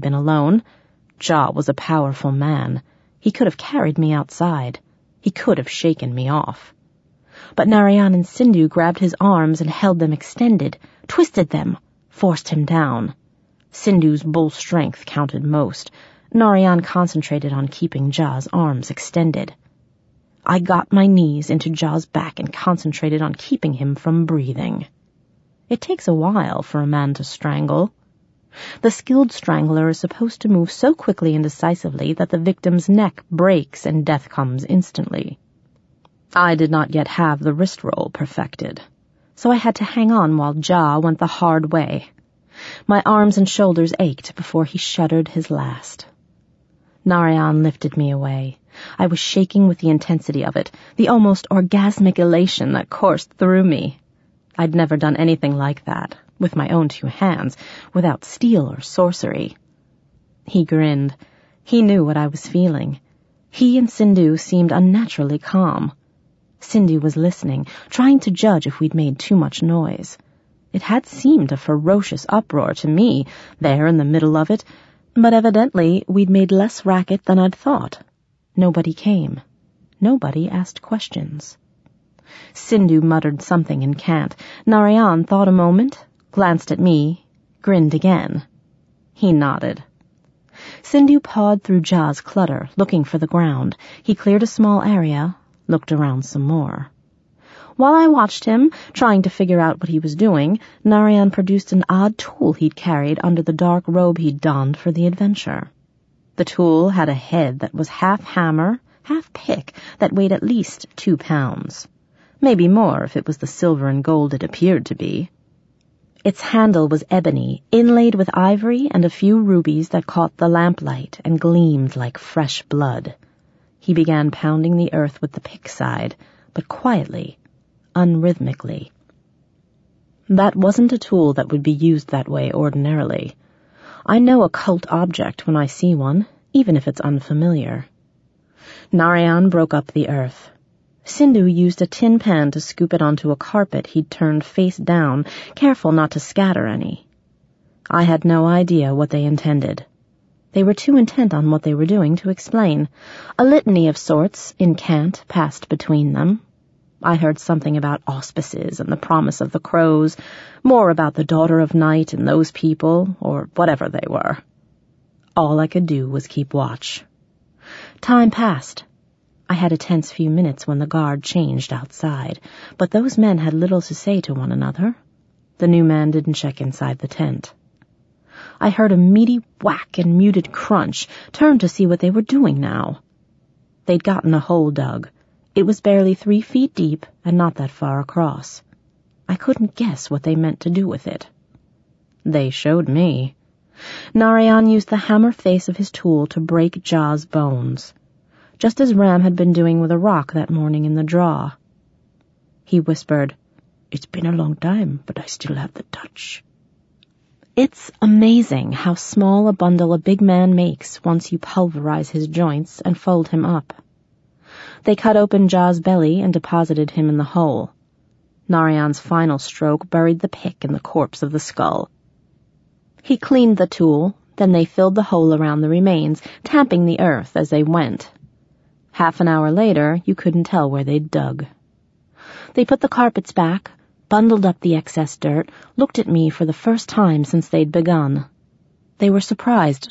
been alone. Jah was a powerful man. He could have carried me outside. He could have shaken me off. But Narayan and Sindhu grabbed his arms and held them extended, twisted them, forced him down. Sindhu's bull strength counted most. Narayan concentrated on keeping Jah's arms extended. I got my knees into Jah's back and concentrated on keeping him from breathing. It takes a while for a man to strangle. The skilled strangler is supposed to move so quickly and decisively that the victim's neck breaks and death comes instantly. I did not yet have the wrist roll perfected, so I had to hang on while Jah went the hard way. My arms and shoulders ached before he shuddered his last. Narayan lifted me away. I was shaking with the intensity of it, the almost orgasmic elation that coursed through me. I'd never done anything like that, with my own 2 hands, without steel or sorcery. He grinned. He knew what I was feeling. He and Sindhu seemed unnaturally calm. Sindhu was listening, trying to judge if we'd made too much noise. It had seemed a ferocious uproar to me, there in the middle of it, but evidently we'd made less racket than I'd thought. Nobody came. Nobody asked questions. Sindhu muttered something in cant. Narayan thought a moment, glanced at me, grinned again. He nodded. Sindhu pawed through Jah's clutter, looking for the ground. He cleared a small area, looked around some more. While I watched him, trying to figure out what he was doing, Narayan produced an odd tool he'd carried under the dark robe he'd donned for the adventure. The tool had a head that was half hammer, half pick, that weighed at least 2 pounds. Maybe more if it was the silver and gold it appeared to be. Its handle was ebony, inlaid with ivory and a few rubies that caught the lamplight and gleamed like fresh blood. He began pounding the earth with the pick side, but quietly, unrhythmically. That wasn't a tool that would be used that way ordinarily. I know a cult object when I see one, even if it's unfamiliar. Narayan broke up the earth. Sindhu used a tin pan to scoop it onto a carpet he'd turned face down, careful not to scatter any. I had no idea what they intended. They were too intent on what they were doing to explain. A litany of sorts, in cant, passed between them. I heard something about auspices and the promise of the crows, more about the daughter of night and those people, or whatever they were. All I could do was keep watch. Time passed. I had a tense few minutes when the guard changed outside, but those men had little to say to one another. The new man didn't check inside the tent. I heard a meaty whack and muted crunch, turned to see what they were doing now. They'd gotten a hole dug. It was barely 3 feet deep and not that far across. I couldn't guess what they meant to do with it. They showed me. Narayan used the hammer face of his tool to break Jah's bones, just as Ram had been doing with a rock that morning in the draw. He whispered, "It's been a long time, but I still have the touch." It's amazing how small a bundle a big man makes once you pulverize his joints and fold him up. They cut open Jah's belly and deposited him in the hole. Narayan's final stroke buried the pick in the corpse of the skull. He cleaned the tool, then they filled the hole around the remains, tamping the earth as they went. Half an hour later, you couldn't tell where they'd dug. They put the carpets back, bundled up the excess dirt, looked at me for the first time since they'd begun. They were surprised